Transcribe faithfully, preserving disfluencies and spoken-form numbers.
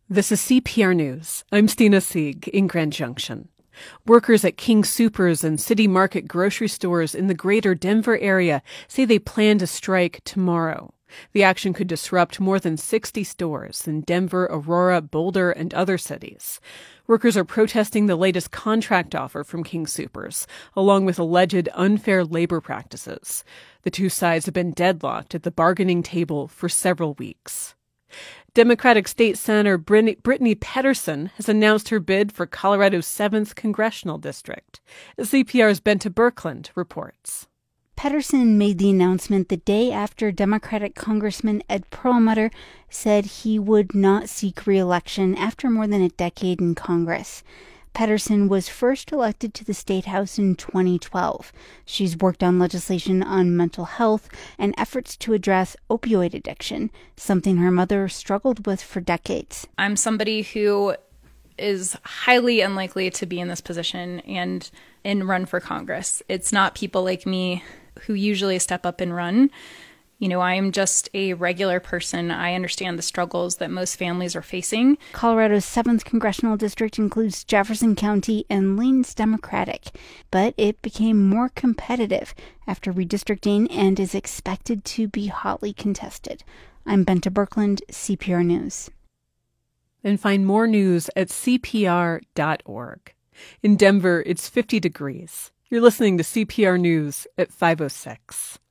This is C P R News. I'm Stina Sieg in Grand Junction. Workers at King Soopers and City Market grocery stores in the greater Denver area say they plan to strike tomorrow. The action could disrupt more than sixty stores in Denver, Aurora, Boulder, and other cities. Workers are protesting the latest contract offer from King Soopers, along with alleged unfair labor practices. The two sides have been deadlocked at the bargaining table for several weeks. Democratic State Senator Brittany Pettersen has announced her bid for Colorado's seventh Congressional District. C P R's Benta Birkeland reports. Pettersen made the announcement the day after Democratic Congressman Ed Perlmutter said he would not seek re-election after more than a decade in Congress. Pettersen was first elected to the State House in twenty twelve. She's worked on legislation on mental health and efforts to address opioid addiction, something her mother struggled with for decades. I'm somebody who is highly unlikely to be in this position and, and run for Congress. It's not people like me who usually step up and run. You know, I am just a regular person. I understand the struggles that most families are facing. Colorado's seventh Congressional District includes Jefferson County and leans Democratic, but it became more competitive after redistricting and is expected to be hotly contested. I'm Benta Birkeland, C P R News. And find more news at C P R dot org. In Denver, it's fifty degrees. You're listening to C P R News at five oh six.